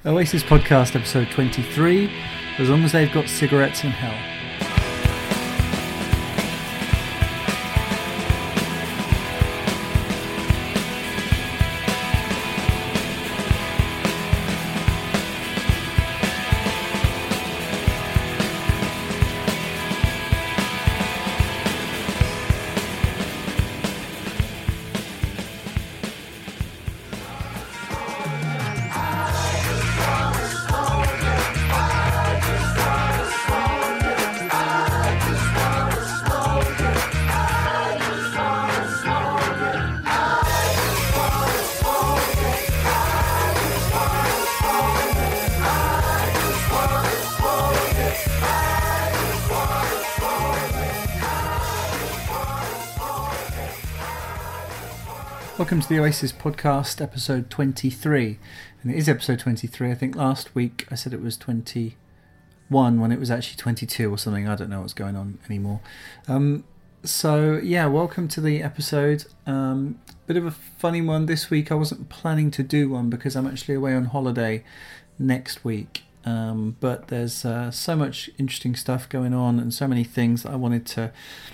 Oasis Podcast, episode 23, As Long as They've Got Cigarettes in Hell. Welcome to the Oasis Podcast, episode 23. And it is episode 23. I think last week I said it was 21 when it was actually 22 or something. I don't know what's going on anymore. Welcome to the episode. Bit of a funny one this week. I wasn't planning to do one because I'm actually away on holiday next week. But there's so much interesting stuff going on and so many things that I wanted to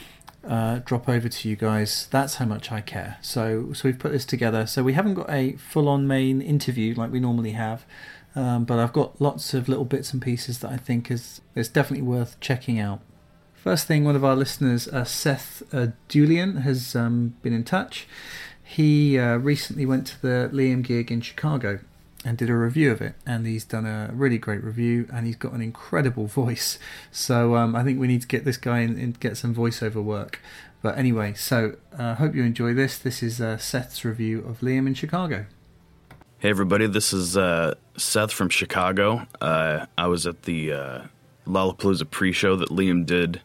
drop over to you guys. That's how much I care. So we've put this together. So we haven't got a full-on main interview like we normally have, but I've got lots of little bits and pieces that I think is definitely worth checking out. First thing, one of our listeners, Seth Julian, has been in touch. He recently went to the Liam gig in Chicago and did a review of it, and he's done a really great review, and he's got an incredible voice. So I think we need to get this guy in and get some voiceover work. But anyway, so hope you enjoy this. This is Seth's review of Liam in Chicago. Hey everybody, this is Seth from Chicago. I was at the Lollapalooza pre-show that Liam did.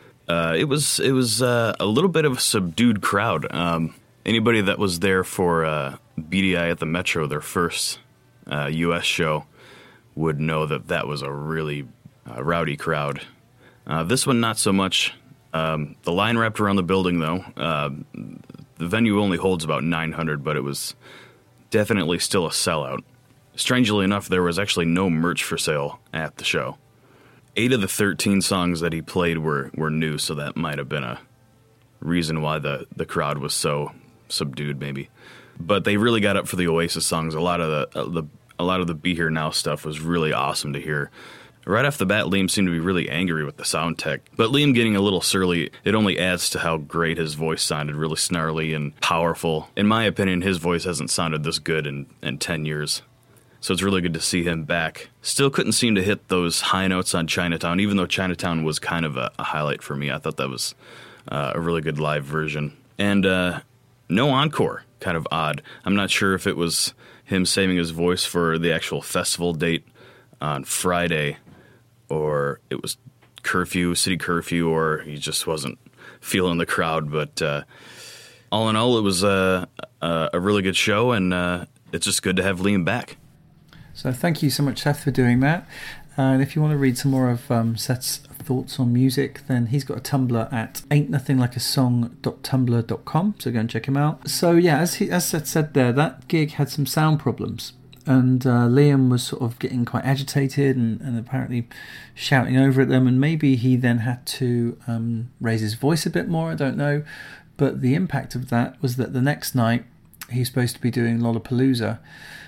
It was a little bit of a subdued crowd. Anybody that was there for BDI at the Metro, their first U.S. show, would know that was a really rowdy crowd. This one, not so much. The line wrapped around the building, though. The venue only holds about 900, but it was definitely still a sellout. Strangely enough, there was actually no merch for sale at the show. 8 of the 13 songs that he played were new, so that might have been a reason why the crowd was so subdued, maybe. But they really got up for the Oasis songs. A lot of the Be Here Now stuff was really awesome to hear. Right off the bat, Liam seemed to be really angry with the sound tech. But Liam getting a little surly, it only adds to how great his voice sounded, really snarly and powerful. In my opinion, his voice hasn't sounded this good in 10 years. So it's really good to see him back. Still couldn't seem to hit those high notes on Chinatown, even though Chinatown was kind of a highlight for me. I thought that was a really good live version. And no encore. Kind of odd. I'm not sure if it was him saving his voice for the actual festival date on Friday, or it was city curfew, or he just wasn't feeling the crowd. But all in all, it was a really good show, and it's just good to have Liam back. So thank you so much, Seth, for doing that. And if you want to read some more of Seth's thoughts on music, then he's got a Tumblr at ain'tnothinglikeasong.tumblr.com, so go and check him out. So yeah, as Seth said there, that gig had some sound problems, and Liam was sort of getting quite agitated and apparently shouting over at them, and maybe he then had to raise his voice a bit more, I don't know. But the impact of that was that the next night he's supposed to be doing Lollapalooza.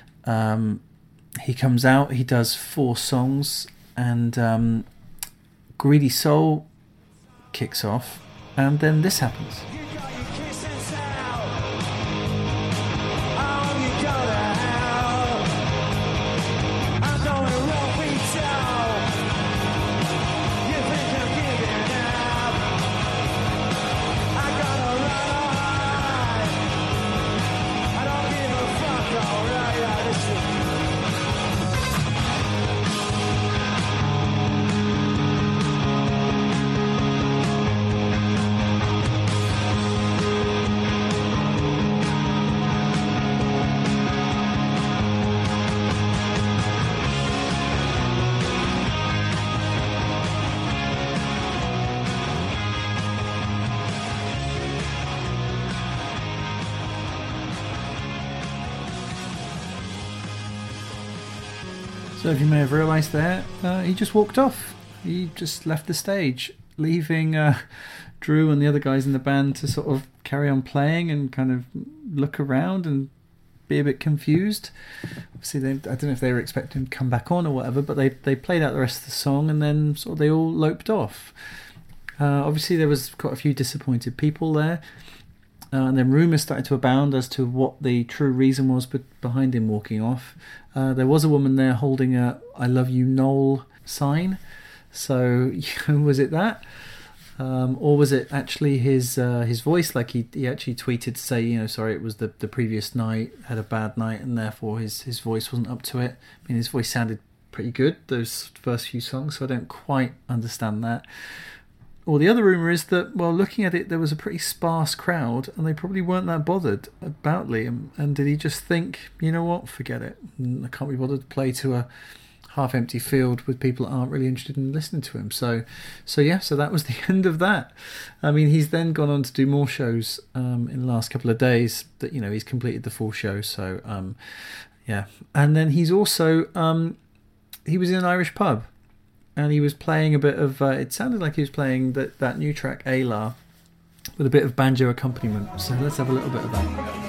He comes out, he does 4 songs, and Greedy Soul kicks off, and then this happens. So, if you may have realised there, he just walked off. He just left the stage, leaving Drew and the other guys in the band to sort of carry on playing and kind of look around and be a bit confused. Obviously, I don't know if they were expecting him to come back on or whatever, but they played out the rest of the song and then sort of they all loped off. Obviously, there was quite a few disappointed people there. And then rumours started to abound as to what the true reason was behind him walking off. There was a woman there holding a "I love you, Noel" sign. So, was it that? Or was it actually his voice? Like he actually tweeted to say, sorry, it was the previous night, had a bad night, and therefore his voice wasn't up to it. I mean, his voice sounded pretty good, those first few songs, so I don't quite understand that. Or the other rumour is that, well, looking at it, there was a pretty sparse crowd, and they probably weren't that bothered about Liam. And did he just think, you know what, forget it, I can't be bothered to play to a half-empty field with people that aren't really interested in listening to him. So that was the end of that. I mean, he's then gone on to do more shows in the last couple of days. That he's completed the full show. So and then he's also he was in an Irish pub. And he was playing a bit of, it sounded like he was playing that new track, Ayla, with a bit of banjo accompaniment. So let's have a little bit of that.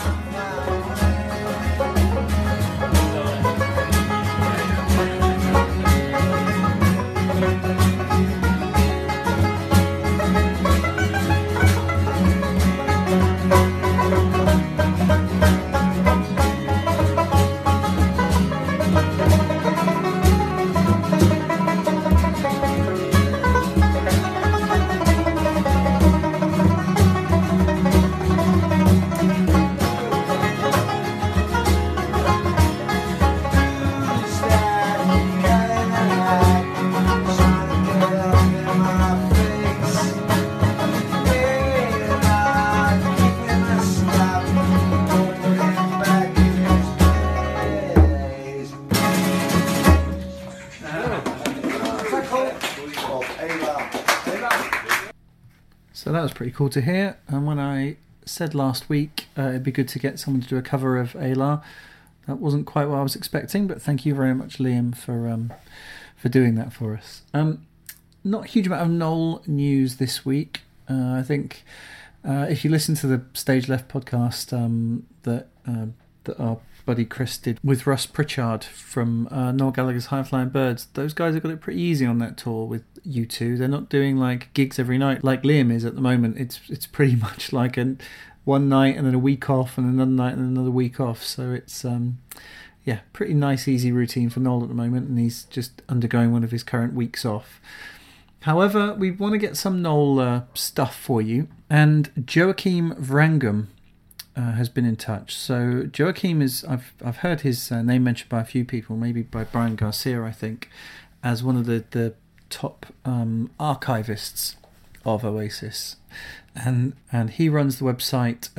So that was pretty cool to hear. And when I said last week it'd be good to get someone to do a cover of Ayla, that wasn't quite what I was expecting, but thank you very much, Liam, for doing that for us. Not a huge amount of Noel news this week. I think if you listen to the Stage Left podcast that our buddy Chris did with Russ Pritchard from Noel Gallagher's High Flying Birds, those guys have got it pretty easy on that tour with U2. They're not doing like gigs every night like Liam is at the moment. It's pretty much like one night and then a week off and another night and another week off. So it's pretty nice easy routine for Noel at the moment, and he's just undergoing one of his current weeks off. However, we want to get some Noel stuff for you, and Joachim Vrangum has been in touch. So Joachim is, I've heard his name mentioned by a few people, maybe by Brian Garcia, I think, as one of the top archivists of Oasis, and he runs the website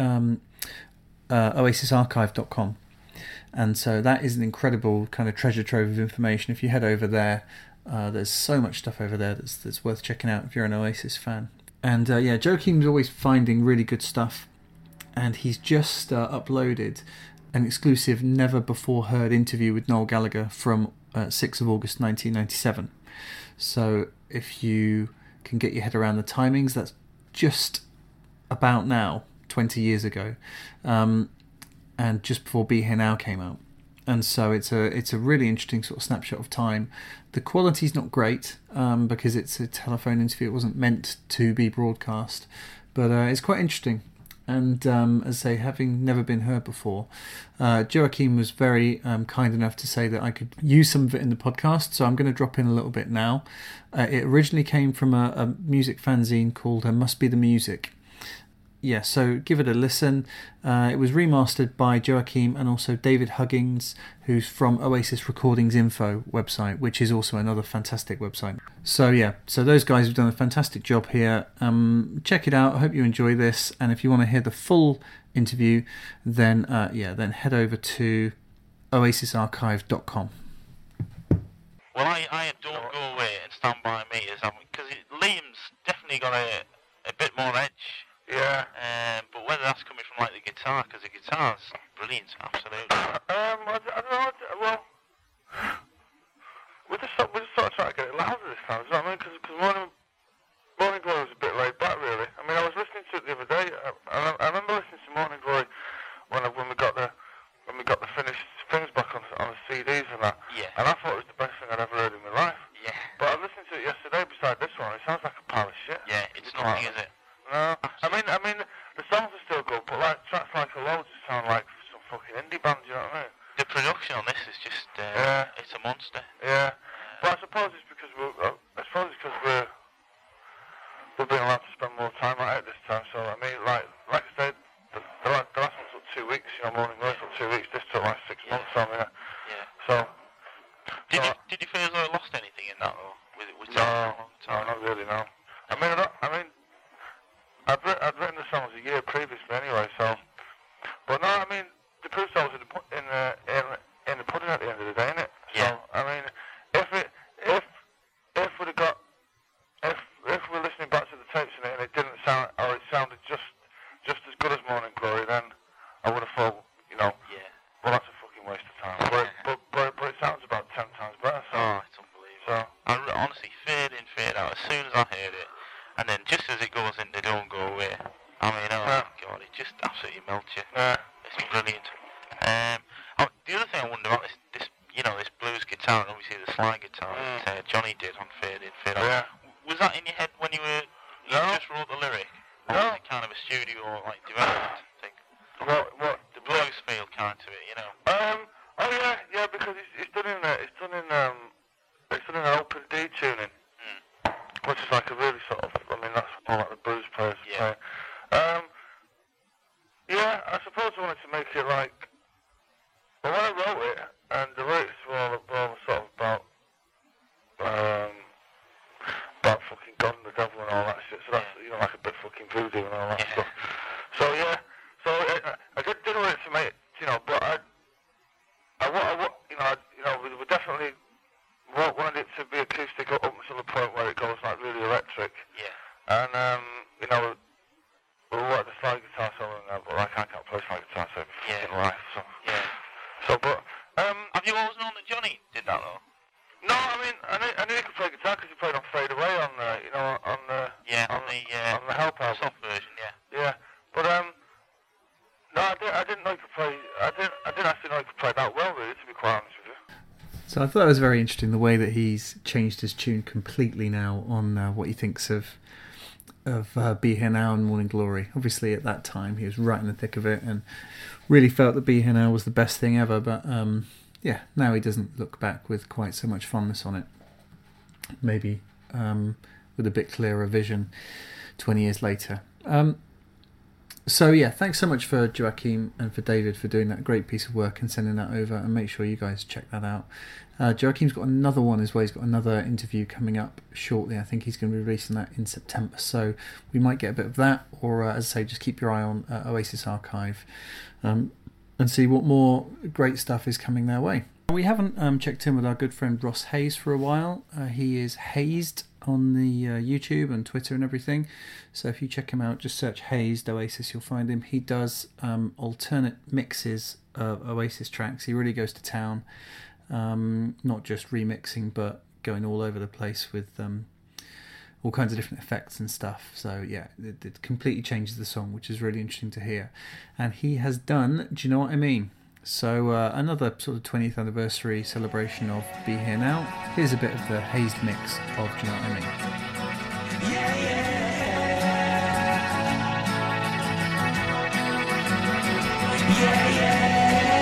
oasisarchive.com, and so that is an incredible kind of treasure trove of information. If you head over there, there's so much stuff over there that's worth checking out if you're an Oasis fan. And Joachim's always finding really good stuff. And he's just uploaded an exclusive never before heard interview with Noel Gallagher from 6th of August 1997. So if you can get your head around the timings, that's just about now, 20 years ago, and just before Be Here Now came out. And so it's a really interesting sort of snapshot of time. The quality's not great because it's a telephone interview. It wasn't meant to be broadcast, but it's quite interesting. And as I say, having never been heard before, Joachim was very kind enough to say that I could use some of it in the podcast, so I'm going to drop in a little bit now. It originally came from a music fanzine called Must Be the Music. Yeah, so give it a listen. It was remastered by Joachim and also David Huggins, who's from Oasis Recordings Info website, which is also another fantastic website. So those guys have done a fantastic job here. Check it out. I hope you enjoy this. And if you want to hear the full interview, then head over to oasisarchive.com. Well, I don't go away and stand by me because Liam's definitely got a bit more edge. Yeah. But whether that's coming from like the guitar, because the guitar's brilliant, absolutely. I don't know. Well, and that. Yeah. And I thought it was the best thing I'd ever heard in my life. Yeah. But I listened to it yesterday beside this one. It sounds like a pile of shit. Yeah, it's nothing, is it? No. I mean, the songs are still good, but like tracks like Hello just sound like some fucking indie band. You know what I mean? The production on this is just, it's a monster. Yeah. But I suppose it's because we're being allowed to spend more time at it this time. So I mean, like I said, the last one took 2 weeks. You know, Morning Glory took 2 weeks. This took like 6 months. So I mean, Yeah. so. Did you feel as though it lost anything in that, or was No, that a long no, time? not really. No. I'd written the songs a year previously anyway. So, but no, I mean, the proof songs in the pudding at the end of the day, innit? Yeah. So, I mean, if we'd have got if we're listening back to the tapes in it and it didn't sound, or it sounded just as good as Morning Glory, then I would have thought, you know, Yeah. well, that's a fucking waste of time. But it sounds about 10 times better. So, Oh, it's unbelievable. Honestly, fade in, fade out. As soon as I heard it, and then just as it goes into Don't Go Away, I mean, oh my God, it just absolutely melts you. It's brilliant. The other thing I wonder about this blues guitar, and obviously the slide guitar that Johnny did on Fade In, Fade Out. Yeah. Was that in your head when you No. just wrote the lyric? Or No. was it kind of a studio like development thing? what? The blues feel kind to it, you know. Oh yeah, because it's done in an open D tuning, which is like a really sort of, I mean, that's all like the blues players Yeah. play. Yeah, I suppose I wanted to make it like, well, when I wrote it, and the lyrics were all sort of about fucking God and the devil and all that shit, so that's, you know, like a bit fucking voodoo and all that stuff. So yeah, I did want it to make it, you know, but we definitely wanted it to be acoustic up until the point where it goes like really electric. Yeah. And you know, we wanted the slide guitar solo in there, but like I can't play slide guitar so in life. So Yeah. but Have you always known that Johnny did that though? no, I mean I knew he could play guitar because he played on Fade Away on the Help album. soft version, yeah. Yeah, but no, I didn't know he could play. I didn't actually know he could play that well, really, to be quite honest with you. So I thought that was very interesting, the way that he's changed his tune completely now on what he thinks of Be Here Now and Morning Glory. Obviously at that time he was right in the thick of it and really felt that Be Here Now was the best thing ever, but yeah, now he doesn't look back with quite so much fondness on it. Maybe with a bit clearer vision 20 years later. So yeah, thanks so much for Joachim and for David for doing that great piece of work and sending that over, and make sure you guys check that out. Joachim's got another one as well. He's got another interview coming up shortly. I think he's going to be releasing that in September, so we might get a bit of that, or as I say, just keep your eye on Oasis Archive and see what more great stuff is coming their way. We haven't checked in with our good friend Ross Hayes for a while. He is Hazed on the YouTube and Twitter and everything, so if you check him out, just search Hazed Oasis, you'll find him. He does alternate mixes of Oasis tracks. He really goes to town, not just remixing but going all over the place with all kinds of different effects and stuff. So yeah, it completely changes the song, which is really interesting to hear. And he has done Do You Know What I Mean? So another sort of 20th anniversary celebration of Be Here Now. Here's a bit of the Hazed mix of Do You Know What I Mean? Yeah, yeah.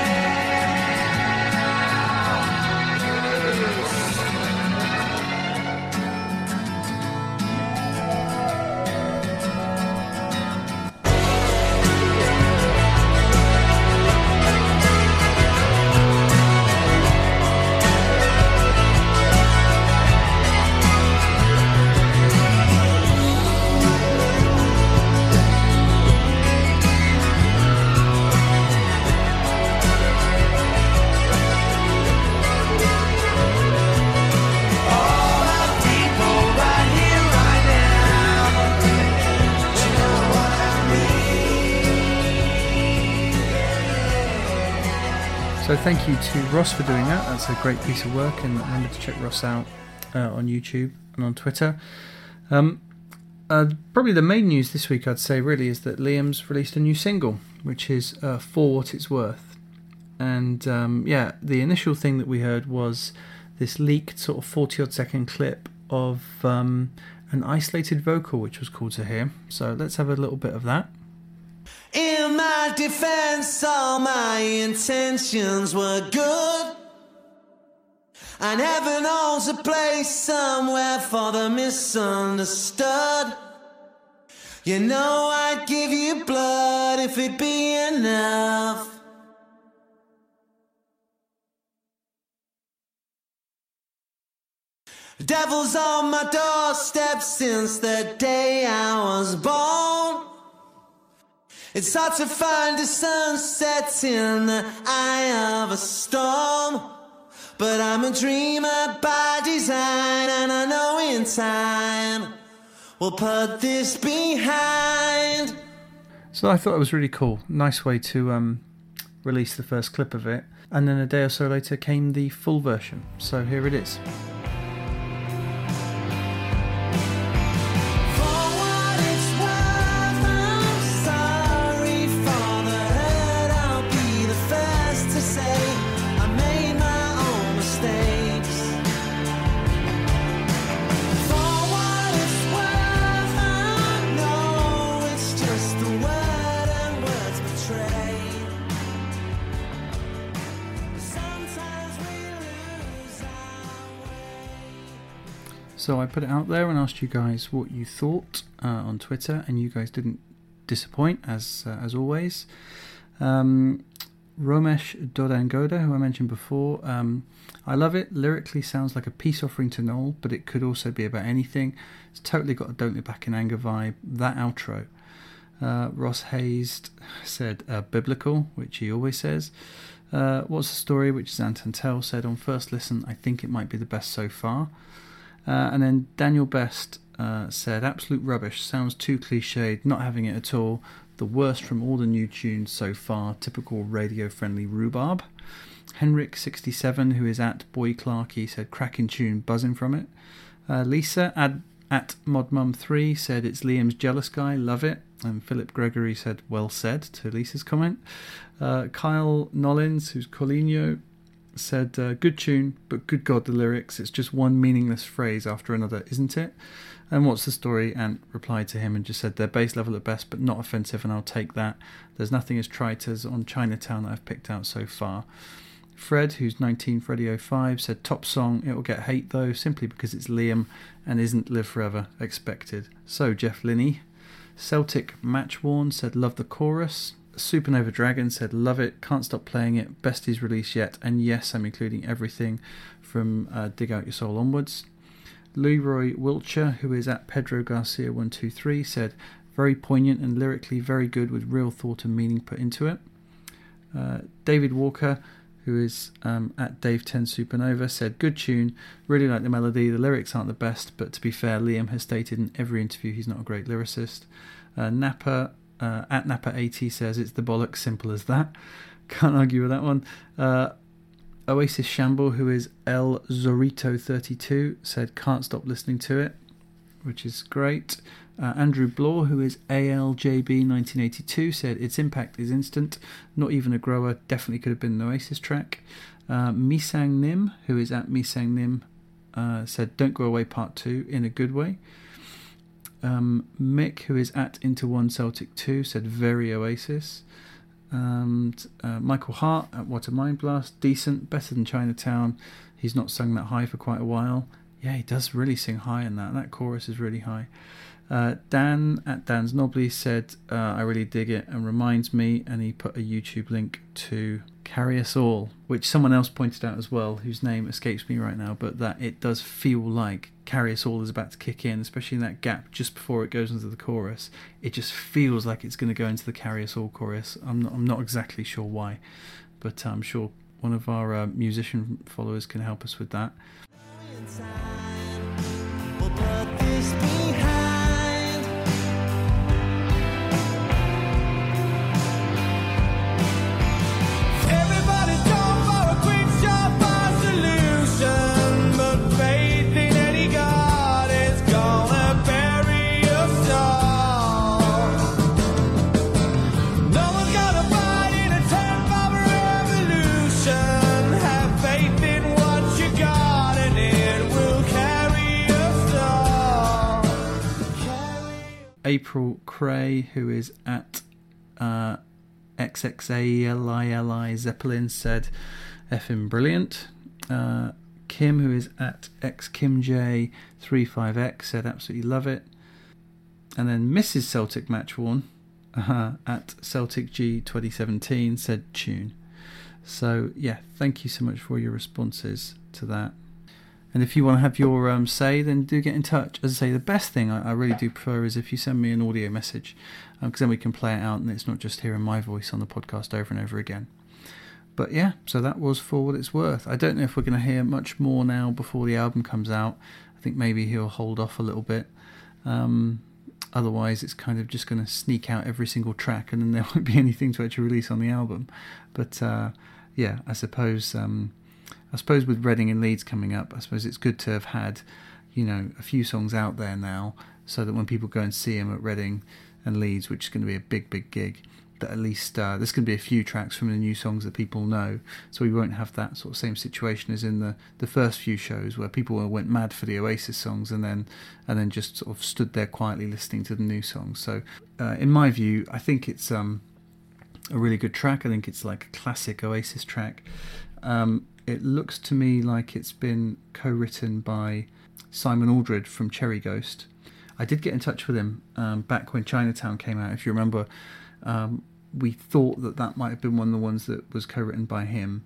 So thank you to Ross for doing that. That's a great piece of work, and remember to check Ross out on YouTube and on Twitter. Probably the main news this week, I'd say, really, is that Liam's released a new single, which is For What It's Worth. And the initial thing that we heard was this leaked sort of 40-odd second clip of an isolated vocal, which was cool to hear. So let's have a little bit of that. In my defense, all my intentions were good. And heaven owns a place somewhere for the misunderstood. You know I'd give you blood if it be enough. Devil's on my doorstep since the day I was born. It's hard to find a sunset in the eye of a storm. But I'm a dreamer by design, and I know in time we'll put this behind. So I thought it was really cool. Nice way to release the first clip of it. And then a day or so later came the full version. So here it is. So I put it out there and asked you guys what you thought on Twitter, and you guys didn't disappoint as always. Romesh Dodangoda, who I mentioned before, I love it. Lyrically sounds like a peace offering to Noel, but it could also be about anything. It's totally got a Don't Look Back in Anger vibe. That outro. Ross Hayes said biblical, which he always says. What's the story, which is Antantel said on first listen, I think it might be the best so far. And then Daniel Best said, absolute rubbish, sounds too cliched, not having it at all, the worst from all the new tunes so far, typical radio-friendly rhubarb. Henrik67, who is at Boy Clarkey, said, cracking tune, buzzing from it. Lisa at ModMum3 said, it's Liam's Jealous Guy, love it. And Philip Gregory said, well said, to Lisa's comment. Kyle Nollins, who's Colinho, said, good tune, but good God, the lyrics, it's just one meaningless phrase after another, isn't it? And what's the story? And replied to him and just said, they're base level at best, but not offensive, and I'll take that. There's nothing as trite as on Chinatown that I've picked out so far. Fred, who's 19 Freddy05, said, top song, it'll get hate though, simply because it's Liam and isn't Live Forever expected. So Jeff Linney. Celtic Matchworn said, love the chorus. Supernova Dragon said, love it, can't stop playing it, besties release yet, and yes, I'm including everything from Dig Out Your Soul onwards. Leroy Wiltshire, who is at Pedro Garcia 123, said, very poignant and lyrically very good with real thought and meaning put into it. David Walker, who is at Dave10 Supernova, said, good tune, really like the melody, the lyrics aren't the best, but to be fair, Liam has stated in every interview he's not a great lyricist. Napa at Napa80 says, it's the bollocks, simple as that. Can't argue with that one. Oasis Shamble, who is El Zorito32, said, can't stop listening to it, which is great. Andrew Blaw, who is ALJB1982, said, its impact is instant, not even a grower, definitely could have been an Oasis track. Misang Nim, who is at Misang Nim, said, don't go away part 2 in a good way. Mick, who is at Into One Celtic 2, said very Oasis. And Michael Hart at What a Mind Blast, decent, better than Chinatown. He's not sung that high for quite a while. Yeah, he does really sing high in that chorus is really high. Dan at Dan's Knobbly said, I really dig it and reminds me, and he put a YouTube link to Carry Us All, which someone else pointed out as well, whose name escapes me right now, but that it does feel like Carry Us All is about to kick in, especially in that gap just before it goes into the chorus. It just feels like it's going to go into the Carry Us All chorus. I'm not exactly sure why, but I'm sure one of our musician followers can help us with that. We'll put this behind. Everybody jump for a quick surefire solution, but faith in any God is gonna bury us all. No one's gonna fight in a tent for a revolution. April Cray, who is at XXALILI Zeppelin, said effing brilliant. Kim, who is at XKimJ35X, said absolutely love it. And then Mrs. Celtic Matchworn at Celtic G 2017 said tune. So yeah, thank you so much for your responses to that. And if you want to have your say, then do get in touch. As I say, the best thing I really do prefer is if you send me an audio message, because then we can play it out and it's not just hearing my voice on the podcast over and over again. But yeah, so that was For What It's Worth. I don't know if we're going to hear much more now before the album comes out. I think maybe he'll hold off a little bit. Otherwise, it's kind of just going to sneak out every single track and then there won't be anything to actually release on the album. But yeah, I suppose with Reading and Leeds coming up, I suppose it's good to have had, a few songs out there now, so that when people go and see him at Reading and Leeds, which is going to be a big, big gig, that at least there's going to be a few tracks from the new songs that people know, so we won't have that sort of same situation as in the first few shows where people went mad for the Oasis songs and then just sort of stood there quietly listening to the new songs. So in my view, I think it's a really good track. I think it's like a classic Oasis track. It looks to me like it's been co-written by Simon Aldred from Cherry Ghost. I did get in touch with him back when Chinatown came out, if you remember. We thought that might have been one of the ones that was co-written by him,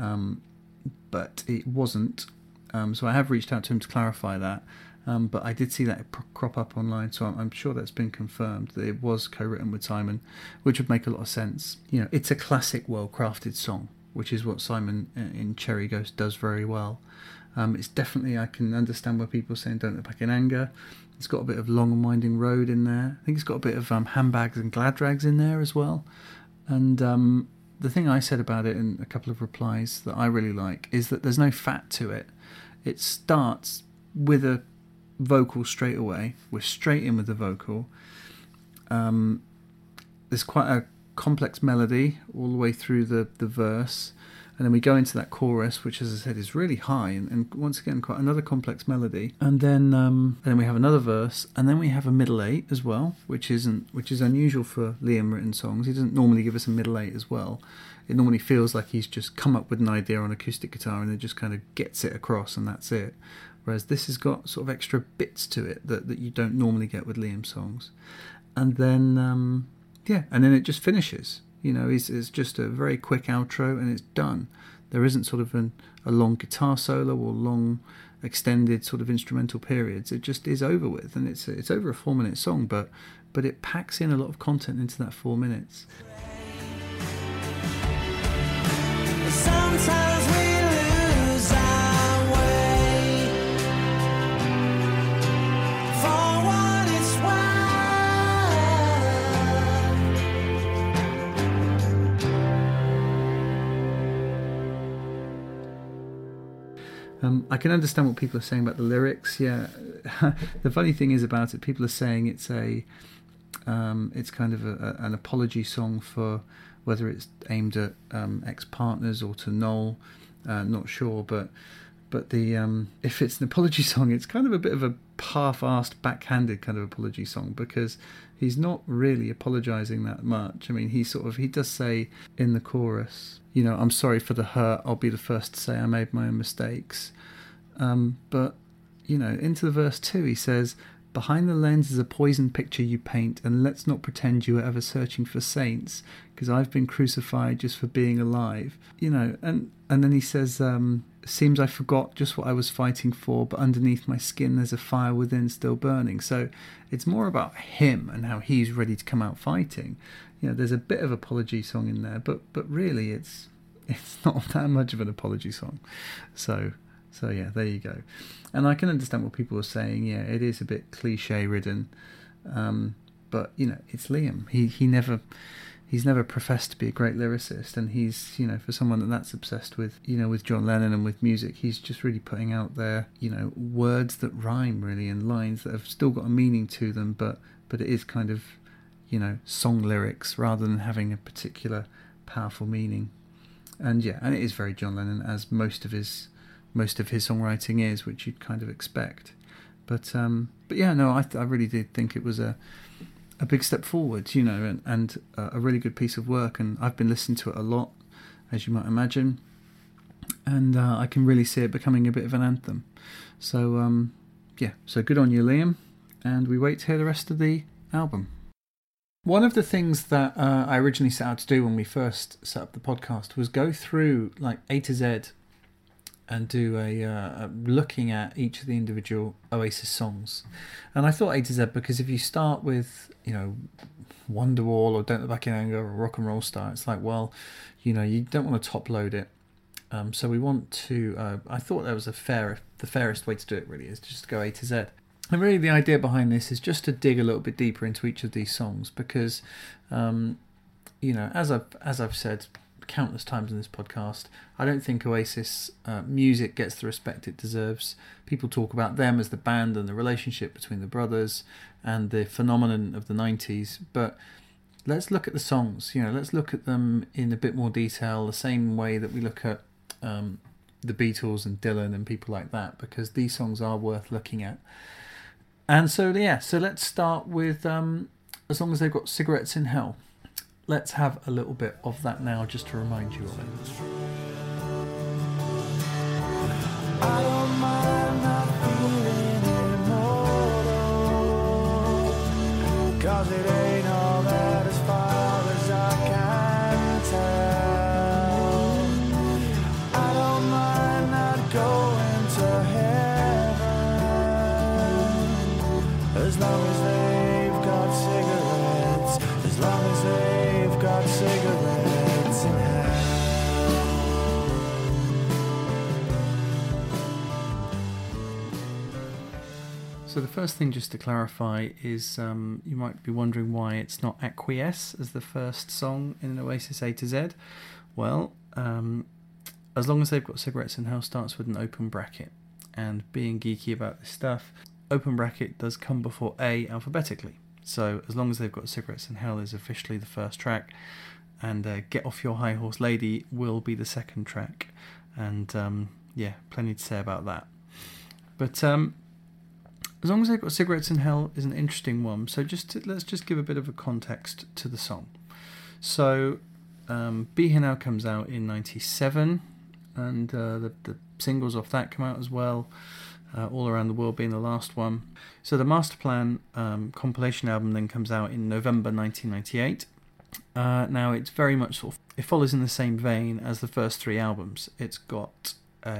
but it wasn't. So I have reached out to him to clarify that, but I did see that crop up online, so I'm sure that's been confirmed that it was co-written with Simon, which would make a lot of sense. It's a classic, well-crafted song, which is what Simon in Cherry Ghost does very well. It's definitely, I can understand where people are saying Don't Look Back in Anger. It's got a bit of Long and Winding Road in there. I think it's got a bit of Handbags and Glad Rags in there as well. And the thing I said about it in a couple of replies that I really like is that there's no fat to it. It starts with a vocal straight away. We're straight in with the vocal. There's quite a complex melody all the way through the verse. And then we go into that chorus, which, as I said, is really high, and once again, quite another complex melody. And then we have another verse, and then we have a middle eight as well, which is unusual for Liam written songs. He doesn't normally give us a middle eight as well. It normally feels like he's just come up with an idea on acoustic guitar and then just kind of gets it across, and that's it. Whereas this has got sort of extra bits to it that you don't normally get with Liam songs. And then and then it just finishes. It's just a very quick outro and it's done. There isn't sort of a long guitar solo or long extended sort of instrumental periods. It just is over with, and it's over a 4-minute song, but it packs in a lot of content into that 4 minutes. Sometimes we lose our way for what it's worth. I can understand what people are saying about the lyrics. Yeah, the funny thing is about it, people are saying it's kind of an apology song for whether it's aimed at ex-partners or to Noel. Not sure, but if it's an apology song, it's kind of a bit of a half-assed, backhanded kind of apology song, because he's not really apologising that much. I mean, he does say in the chorus, I'm sorry for the hurt, I'll be the first to say I made my own mistakes. But, into the verse 2, he says, behind the lens is a poison picture you paint, and let's not pretend you were ever searching for saints, because I've been crucified just for being alive. And then he says, seems I forgot just what I was fighting for, but underneath my skin there's a fire within still burning. So it's more about him and how he's ready to come out fighting. There's a bit of apology song in there, but really it's not that much of an apology song. So yeah, there you go. And I can understand what people are saying. Yeah, it is a bit cliche ridden, but it's Liam. He's never professed to be a great lyricist, and he's for someone that's obsessed with with John Lennon and with music, he's just really putting out there words that rhyme really, and lines that have still got a meaning to them, but it is kind of song lyrics rather than having a particular powerful meaning. And it is very John Lennon, as most of his songwriting is, which you'd kind of expect. But yeah, no, I really did think it was a big step forward, you know, and a really good piece of work. And I've been listening to it a lot, as you might imagine, and I can really see it becoming a bit of an anthem. So yeah, so good on you, Liam, and we wait to hear the rest of the album. One of the things that I originally set out to do when we first set up the podcast was go through like A to Z and do a looking at each of the individual Oasis songs. And I thought A to Z because if you start with, you know, Wonderwall or Don't Look Back in Anger or Rock and Roll Star, it's like, well, you know, you don't want to top load it. So we want to, I thought that was the fairest way to do it really, is just go A to Z. And really the idea behind this is just to dig a little bit deeper into each of these songs because, you know, as I've said countless times in this podcast, I don't think Oasis music gets the respect it deserves. People talk about them as the band and the relationship between the brothers and the phenomenon of the 90s, but let's look at the songs, you know, let's look at them in a bit more detail, the same way that we look at the Beatles and Dylan and people like that, because these songs are worth looking at. And so, yeah, so let's start with As Long As They've Got Cigarettes in Hell. Let's have a little bit of that now, just to remind you of it. I don't mind not feeling immortal, 'cause it ain't all that as far as I can tell. I don't mind not going to heaven, as long as they've got cigarettes, as long as they've got cigarettes in hell. So the first thing just to clarify is you might be wondering why it's not Acquiesce as the first song in an Oasis A to Z. Well, As Long As They've Got Cigarettes in Hell starts with an open bracket. And being geeky about this stuff, open bracket does come before A alphabetically. So As Long As They've Got Cigarettes in Hell is officially the first track, and Get Off Your High Horse Lady will be the second track. And yeah, plenty to say about that. But As Long As They've Got Cigarettes in Hell is an interesting one. So let's just give a bit of a context to the song. So Be Here Now comes out in 97, and the singles off that come out as well, All Around the World being the last one. So the Master Plan compilation album then comes out in November 1998. Now it's very much it follows in the same vein as the first three albums. It's got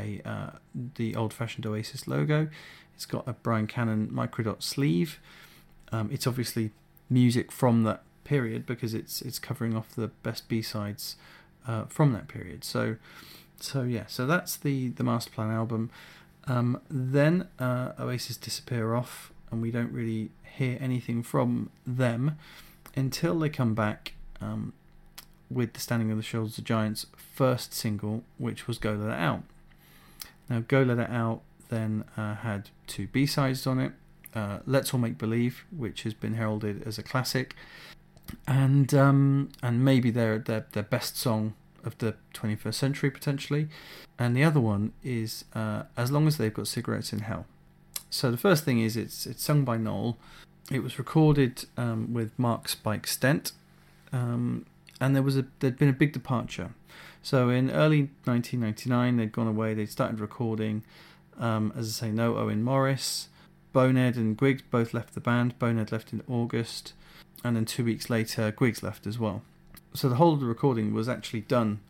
the old-fashioned Oasis logo. It's got a Brian Cannon microdot sleeve. It's obviously music from that period because it's covering off the best B-sides from that period. So that's the Master Plan album. Then Oasis disappear off, and we don't really hear anything from them until they come back with the Standing on the Shoulders of Giants first single, which was Go Let It Out. Now, Go Let It Out then had two B-sides on it. Let's All Make Believe, which has been heralded as a classic, and maybe their best song of the 21st century potentially. And the other one is As Long As They've Got Cigarettes in Hell. So the first thing is it's sung by Noel. It was recorded with Mark Spike Stent, and there'd been a big departure. So in early 1999 they'd gone away, they'd started recording. As I say, no Owen Morris. Bonehead and Griggs both left the band. Bonehead left in August, and then 2 weeks later Griggs left as well. So the whole of the recording was actually done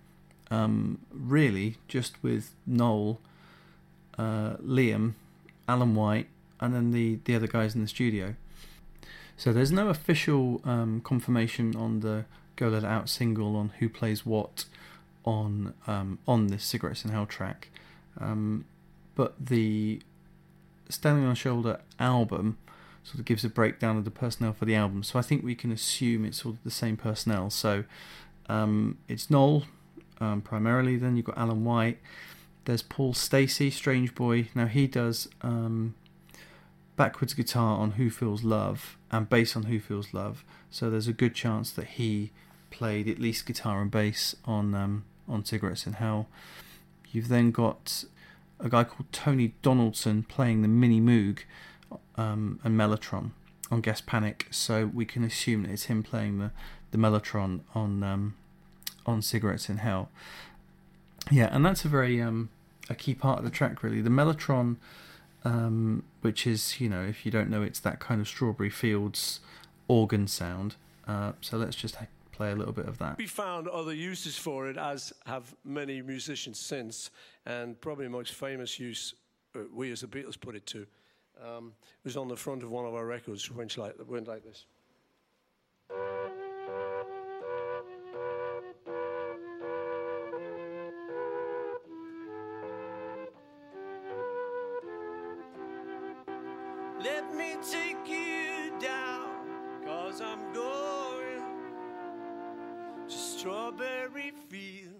really just with Noel, Liam, Alan White, and then the other guys in the studio. So there's no official confirmation on the Go Let It Out single on who plays what on this Cigarettes in Hell track. But the Standing on a Shoulder album sort of gives a breakdown of the personnel for the album. So I think we can assume it's sort of the same personnel. So it's Noel primarily. Then you've got Alan White. There's Paul Stacey, Strange Boy. Now he does backwards guitar on Who Feels Love and bass on Who Feels Love. So there's a good chance that he played at least guitar and bass on Cigarettes in Hell. You've then got a guy called Tony Donaldson playing the Mini Moog and Mellotron on Gas Panic, so we can assume that it's him playing the Mellotron on Cigarettes in Hell. Yeah, and that's a very a key part of the track, really. The Mellotron, which is, you know, if you don't know, it's that kind of Strawberry Fields organ sound. So let's just play a little bit of that. We found other uses for it, as have many musicians since, and probably the most famous use we as the Beatles put it to was on the front of one of our records, which went like this. Let me take you down, 'cause I'm going to Strawberry Fields.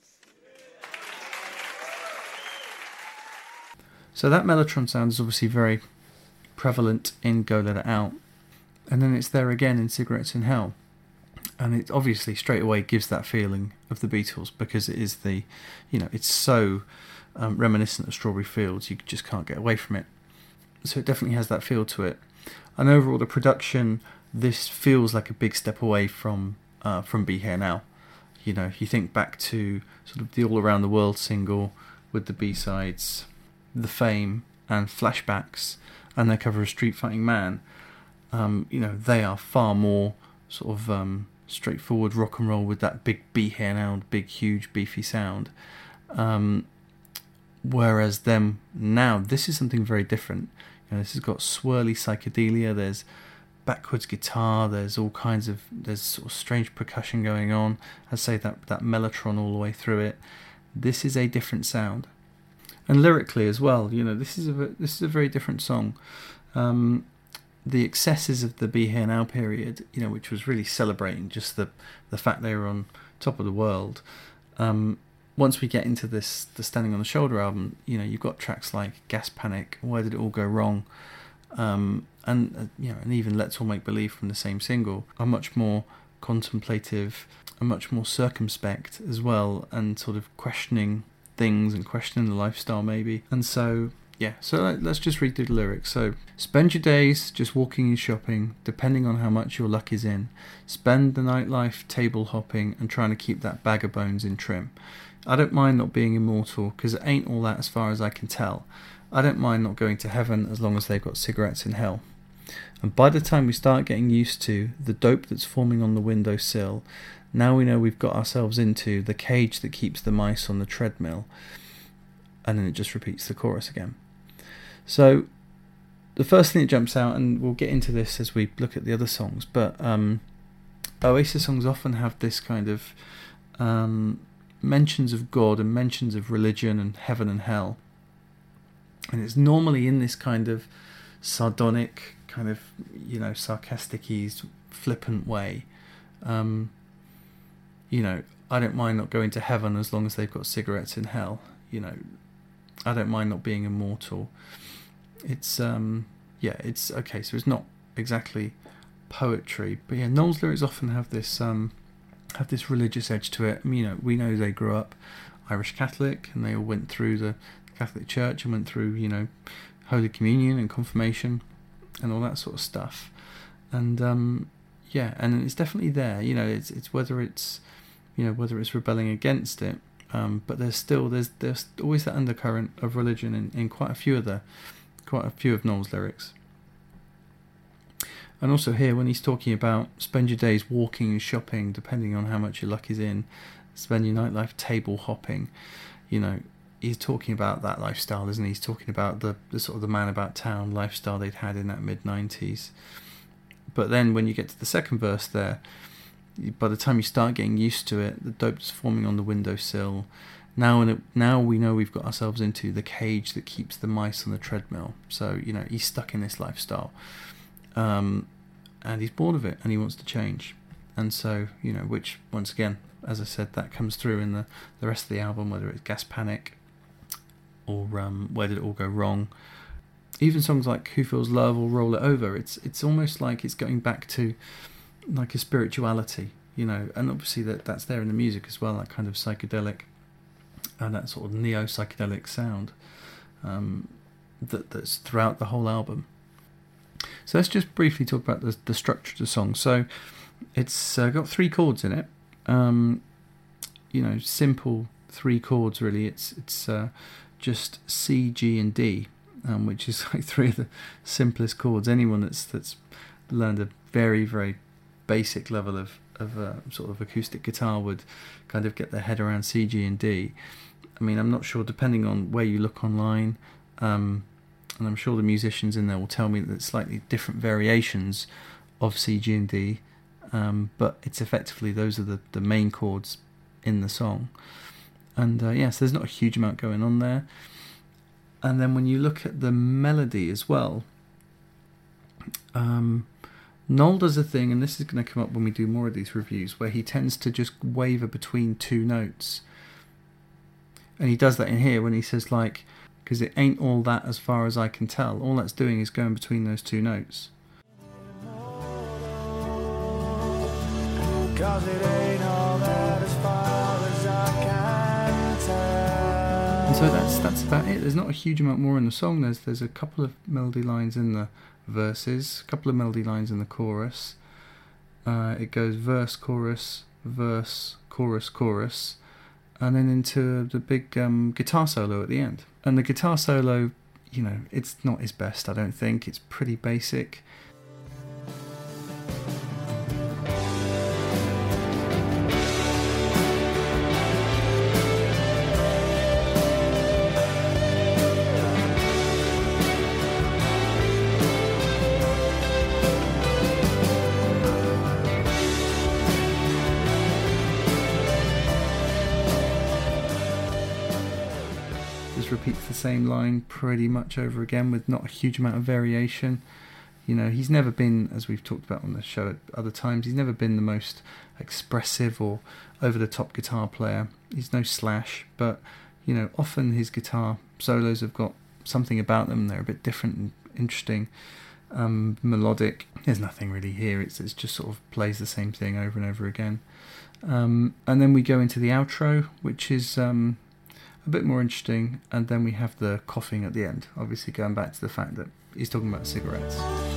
So that Mellotron sound is obviously very prevalent in Go Let It Out, and then it's there again in Cigarettes in Hell, and it obviously straight away gives that feeling of the Beatles, because it is it's so reminiscent of Strawberry Fields, you just can't get away from it. So it definitely has that feel to it. And overall, the production, this feels like a big step away from Be Here Now. You know, if you think back to sort of the All Around the World single with the B-sides, The Fame and Flashbacks, and their cover of Street Fighting Man, they are far more sort of straightforward rock and roll with that big Be Here Now, big, huge, beefy sound. Whereas them now, this is something very different. This has got swirly psychedelia, there's backwards guitar, there's sort of strange percussion going on. I say that Mellotron all the way through it. This is a different sound, and lyrically as well. This is a very different song. The excesses of the Be Here Now period, which was really celebrating just the fact they were on top of the world. Once we get into the Standing on the Shoulder album, you've got tracks like Gas Panic, Where Did It All Go Wrong, and even Let's All Make Believe from the same single are much more contemplative and much more circumspect as well, and sort of questioning things and questioning the lifestyle maybe. And so let's just read through the lyrics. So, spend your days just walking and shopping, depending on how much your luck is in. Spend the nightlife table hopping and trying to keep that bag of bones in trim. I don't mind not being immortal, 'cause it ain't all that as far as I can tell. I don't mind not going to heaven as long as they've got cigarettes in hell. And by the time we start getting used to the dope that's forming on the windowsill, now we know we've got ourselves into the cage that keeps the mice on the treadmill. And then it just repeats the chorus again. So the first thing that jumps out, and we'll get into this as we look at the other songs, but Oasis songs often have this kind of mentions of God and mentions of religion and heaven and hell, and it's normally in this kind of sardonic, kind of sarcastic-y, flippant way. I don't mind not going to heaven as long as they've got cigarettes in hell. I don't mind not being immortal. It's it's okay. So it's not exactly poetry, but Noel's lyrics often have this religious edge to it. We know they grew up Irish Catholic, and they all went through the Catholic Church and went through Holy Communion and confirmation and all that sort of stuff. And and it's definitely there. It's whether it's rebelling against it. But there's always that undercurrent of religion in quite a few of Noel's lyrics. And also here, when he's talking about spend your days walking and shopping, depending on how much your luck is in, spend your nightlife table hopping, he's talking about that lifestyle, isn't he? He's talking about the sort of the man about town lifestyle they'd had in that mid-90s. But then when you get to the second verse there, by the time you start getting used to it, the dope's forming on the windowsill. Now we know we've got ourselves into the cage that keeps the mice on the treadmill. So, he's stuck in this lifestyle. And he's bored of it, and he wants to change. And so, which, once again, as I said, that comes through in the rest of the album, whether it's Gas Panic or Where Did It All Go Wrong. Even songs like Who Feels Love or Roll It Over, it's almost like it's going back to like a spirituality, and obviously that's there in the music as well, that kind of psychedelic and that sort of neo-psychedelic sound that's throughout the whole album. So let's just briefly talk about the structure of the song. So it's got 3 chords in it. Simple 3 chords really. It's just C, G, and D, which is like 3 of the simplest chords. Anyone that's learned a very, very basic level of sort of acoustic guitar would kind of get their head around C, G, and D. I mean, I'm not sure, depending on where you look online, and I'm sure the musicians in there will tell me that it's slightly different variations of C, G, and D, but it's effectively those are the main chords in the song. And so there's not a huge amount going on there. And then when you look at the melody as well, Noel does a thing, and this is going to come up when we do more of these reviews, where he tends to just waver between 2 notes. And he does that in here when he says, like, because it ain't all that as far as I can tell. All that's doing is going between those 2 notes. 'Cause it ain't all that as far as I can tell. And so that's about it. There's not a huge amount more in the song. There's a couple of melody lines in the verses, a couple of melody lines in the chorus. It goes verse, chorus, chorus, and then into the big guitar solo at the end. And the guitar solo, it's not his best, I don't think. It's pretty basic. Repeats the same line pretty much over again with not a huge amount of variation. He's never been, as we've talked about on the show at other times, he's never been the most expressive or over-the-top guitar player. He's no Slash, but often his guitar solos have got something about them. They're a bit different and interesting, melodic. There's nothing really here. It's just sort of plays the same thing over and over again. And then we go into the outro, which is a bit more interesting, and then we have the coughing at the end, obviously going back to the fact that he's talking about cigarettes.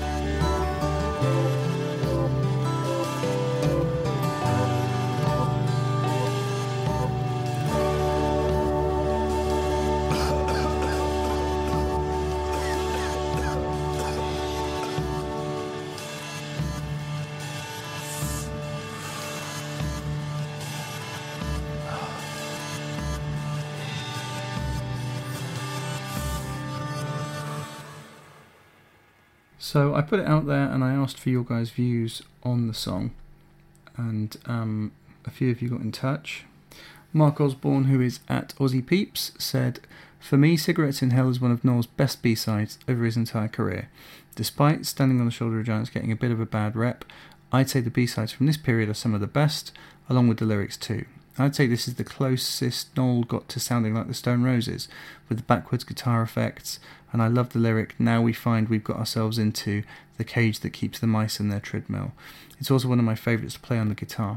So I put it out there and I asked for your guys' views on the song, and a few of you got in touch. Mark Osborne, who is at Aussie Peeps, said, "For me, Cigarettes in Hell is one of Noel's best B-sides over his entire career. Despite Standing on the Shoulder of Giants getting a bit of a bad rep, I'd say the B-sides from this period are some of the best, along with the lyrics too. I'd say this is the closest Noel got to sounding like the Stone Roses, with the backwards guitar effects, and I love the lyric, 'Now we find we've got ourselves into the cage that keeps the mice in their treadmill.' It's also one of my favourites to play on the guitar."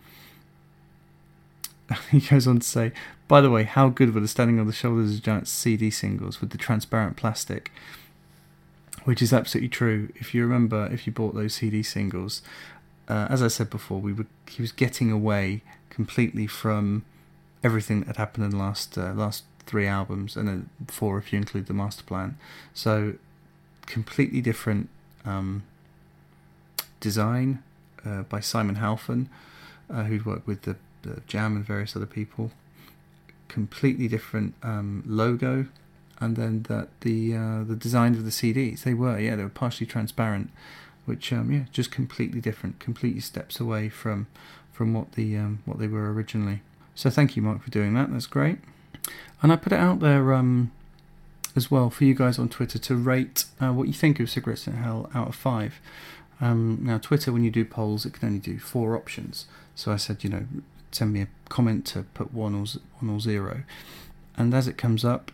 He goes on to say, "By the way, how good were the Standing on the Shoulders of Giants CD singles with the transparent plastic?" Which is absolutely true. If you remember, if you bought those CD singles, as I said before, he was getting away completely from everything that had happened in the last 3 albums, and then 4 if you include the master plan. So completely different design by Simon Halfon, who'd worked with the Jam and various other people. Completely different logo, and then the design of the CDs, they were partially transparent, which just completely different, completely steps away from what they were originally. So thank you, Mark, for doing that. That's great. And I put it out there as well for you guys on Twitter to rate what you think of Cigarettes in Hell out of 5. Now, Twitter, when you do polls, it can only do 4 options. So I said, send me a comment to put 1 or 0. And as it comes up,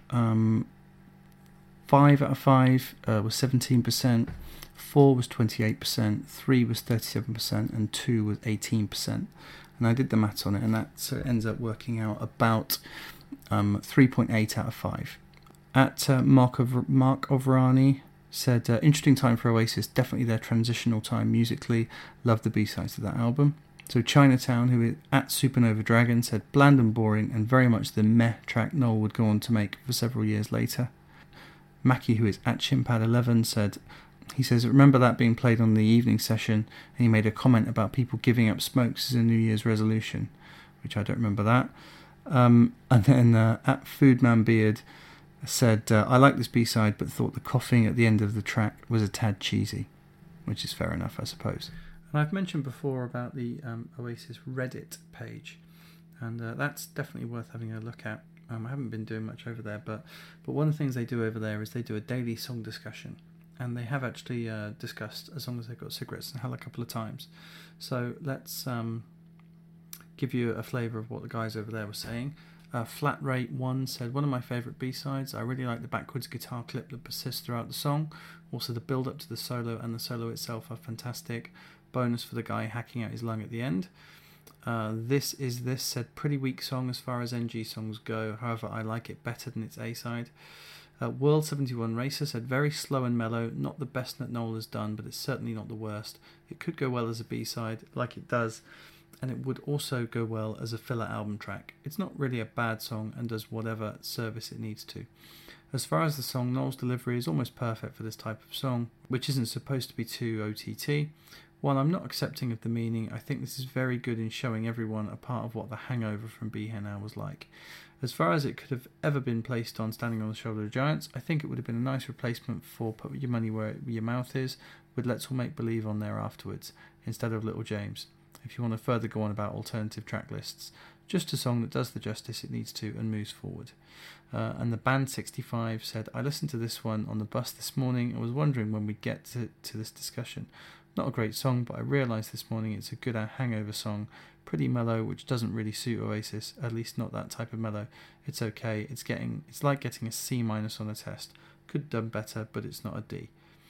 5 out of 5 was 17%, 4 was 28%, 3 was 37%, and 2 was 18%. And I did the maths on it, and so it ends up working out about 3.8 out of 5. At Mark Ovrani said, interesting time for Oasis, definitely their transitional time musically, love the B-sides of that album. So Chinatown, who is at Supernova Dragon, said, bland and boring and very much the meh track Noel would go on to make for several years later. Mackie, who is at Chimpad11, said, he says, remember that being played on the evening session, and he made a comment about people giving up smokes as a New Year's resolution, which I don't remember that. And then at Foodman Beard said, I like this B-side, but thought the coughing at the end of the track was a tad cheesy, which is fair enough, I suppose. And I've mentioned before about the Oasis Reddit page, and that's definitely worth having a look at. I haven't been doing much over there, but one of the things they do over there is they do a daily song discussion, and they have actually discussed As Long As They've Got Cigarettes and Hell a couple of times. So let's give you a flavour of what the guys over there were saying. Flat Rate 1 said, one of my favourite B-sides. I really like the backwards guitar clip that persists throughout the song. Also the build-up to the solo and the solo itself are fantastic. Bonus for the guy hacking out his lung at the end. This said, pretty weak song as far as NG songs go. However, I like it better than its A-side. World 71 Racer said, very slow and mellow. Not the best that Noel has done, but it's certainly not the worst. It could go well as a B-side, like it does. And it would also go well as a filler album track. It's not really a bad song and does whatever service it needs to. As far as the song, Noel's delivery is almost perfect for this type of song, which isn't supposed to be too OTT. While I'm not accepting of the meaning, I think this is very good in showing everyone a part of what the hangover from Be Here Now was like. As far as it could have ever been placed on Standing on the Shoulder of Giants, I think it would have been a nice replacement for Put Your Money Where Your Mouth Is, with Let's All Make Believe on there afterwards, instead of Little James. If you want to further go on about alternative track lists, just a song that does the justice it needs to and moves forward. And the Band 65 said, I listened to this one on the bus this morning and was wondering when we'd get to this discussion. Not a great song, but I realised this morning it's a good hangover song, pretty mellow, which doesn't really suit Oasis, at least not that type of mellow. It's okay, it's like getting a C- on a test. Could have done better, but it's not a D.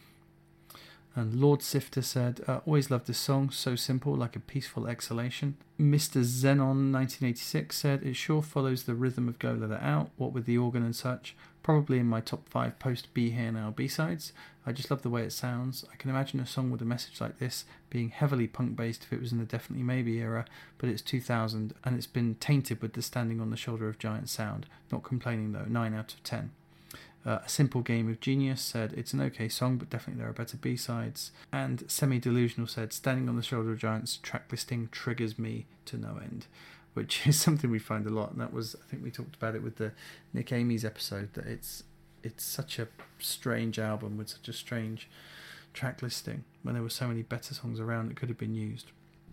And Lord Sifter said, always loved this song, so simple, like a peaceful exhalation. Mr. Xenon 1986 said, it sure follows the rhythm of Go Let It Out, what with the organ and such. Probably in my top 5 post Be Here Now B-sides. I just love the way it sounds. I can imagine a song with a message like this being heavily punk-based if it was in the Definitely Maybe era, but it's 2000 and it's been tainted with the Standing on the Shoulder of Giants sound. Not complaining though, 9 out of 10. A Simple Game of Genius said, it's an okay song, but definitely there are better B-sides. And Semi-Delusional said, Standing on the Shoulder of Giants track listing triggers me to no end, which is something we find a lot. And that was, I think we talked about it with the Nick Amy's episode, that it's such a strange album with such a strange track listing when there were so many better songs around that could have been used.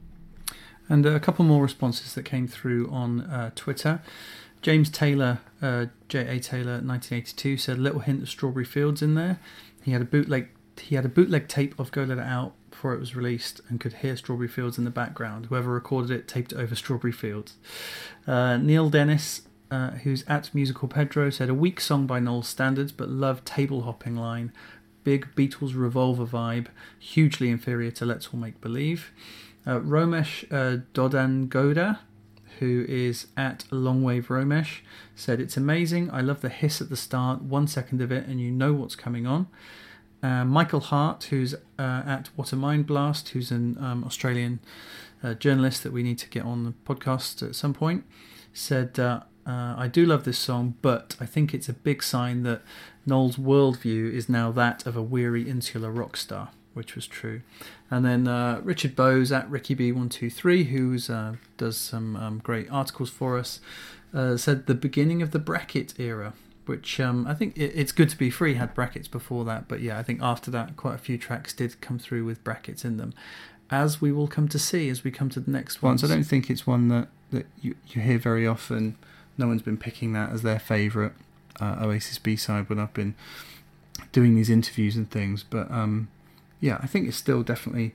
And a couple more responses that came through on Twitter. James Taylor, J.A. Taylor, 1982, said, little hint of Strawberry Fields in there. He had a bootleg tape of Go Let It Out before it was released and could hear Strawberry Fields in the background. Whoever recorded it taped it over Strawberry Fields. Neil Dennis, who's at Musical Pedro, said, a weak song by Noel's standards, but loved table hopping line. Big Beatles Revolver vibe, hugely inferior to Let's All Make Believe. Romesh Dodangoda, who is at Longwave Romesh, said, it's amazing. I love the hiss at the start, 1 second of it, and you know what's coming on. Michael Hart, who's at What a Mind Blast, who's an Australian journalist that we need to get on the podcast at some point, said, I do love this song, but I think it's a big sign that Noel's worldview is now that of a weary insular rock star, which was true. And then Richard Bowes at RickyB123, who does some great articles for us, said the beginning of the bracket era, which I think it's good to be free, had brackets before that, but yeah, I think after that quite a few tracks did come through with brackets in them, as we will come to see as we come to the next one. So I don't think it's one that you hear very often. No one's been picking that as their favourite Oasis B-side when I've been doing these interviews and things, but yeah, I think it's still definitely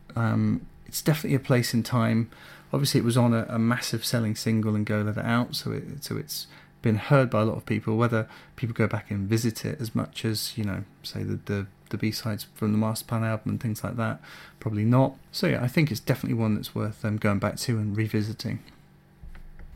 a place in time. Obviously, it was on a massive selling single and Go Let It Out, so it's been heard by a lot of people. Whether people go back and visit it as much as, you know, say the B-sides from the Master Plan album and things like that, probably not. So yeah, I think it's definitely one that's worth going back to and revisiting.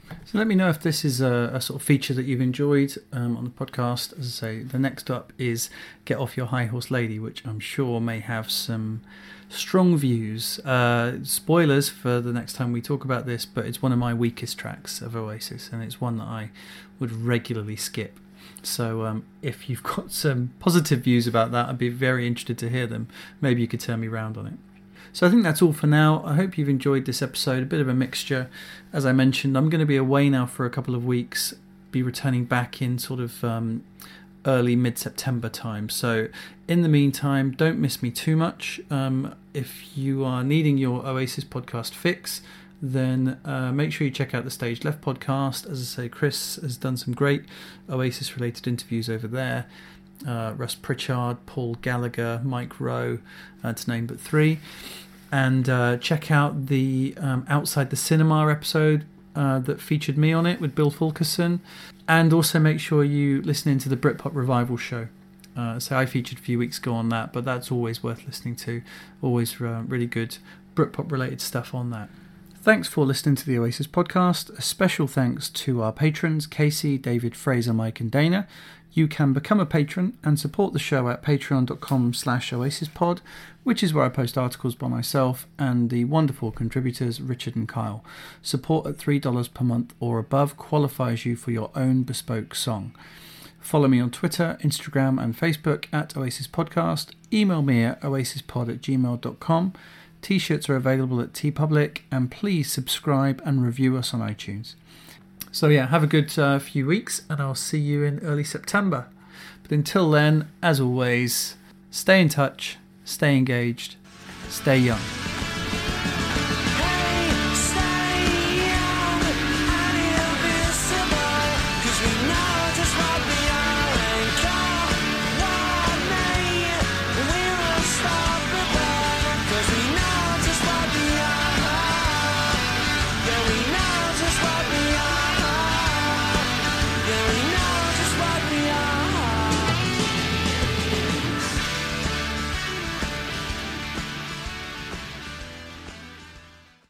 So let me know if this is a sort of feature that you've enjoyed on the podcast. As I say, the next up is Get Off Your High Horse Lady, which I'm sure may have some strong views. Spoilers for the next time we talk about this, but it's one of my weakest tracks of Oasis, and it's one that I would regularly skip. So if you've got some positive views about that, I'd be very interested to hear them. Maybe you could turn me round on it. So I think that's all for now. I hope you've enjoyed this episode, a bit of a mixture. As I mentioned, I'm going to be away now for a couple of weeks, be returning back in sort of early mid-September time. So in the meantime, don't miss me too much. If you are needing your Oasis podcast fix, then make sure you check out the Stage Left podcast. As I say, Chris has done some great Oasis-related interviews over there. Russ Pritchard, Paul Gallagher, Mike Rowe, to name but three. And check out the Outside the Cinema episode that featured me on it with Bill Fulkerson. And also make sure you listen into the Britpop Revival show. So I featured a few weeks ago on that, but that's always worth listening to. Always really good Britpop related stuff on that. Thanks for listening to the Oasis podcast. A special thanks to our patrons, Casey, David, Fraser, Mike and Dana. You can become a patron and support the show at patreon.com/oasispod, which is where I post articles by myself and the wonderful contributors Richard and Kyle. Support at $3 per month or above qualifies you for your own bespoke song. Follow me on Twitter, Instagram and Facebook at Oasis Podcast. Email me at oasispod@gmail.com. T-shirts are available at TeePublic, and please subscribe and review us on iTunes. So yeah, have a good few weeks, and I'll see you in early September. But until then, as always, stay in touch, stay engaged, stay young.